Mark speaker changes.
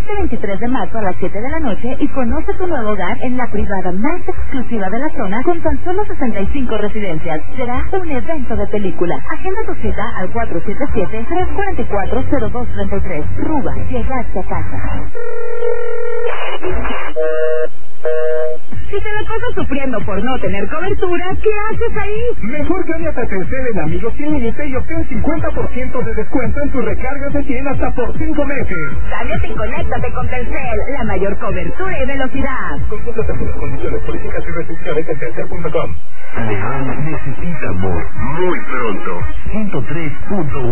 Speaker 1: Este 23 de marzo a las 7 de la noche y conoce tu nuevo hogar en la privada más exclusiva de la zona con tan solo 65 residencias. Será un evento de película. Agenda tu cita al 477-344-0233. Ruba, llegaste a casa. Si te la pasas sufriendo por no tener cobertura, ¿qué haces ahí?
Speaker 2: Mejor cámbiate a Telcel en Amigos Sin Límite y obtén 50% de descuento en tus recargas de 100 hasta por 5 meses.
Speaker 1: Cámbiate y conéctate con Telcel, la mayor cobertura y velocidad.
Speaker 2: Consulta las condiciones, políticas y restricciones en telcel.com.
Speaker 3: León necesita amor muy pronto. 103.1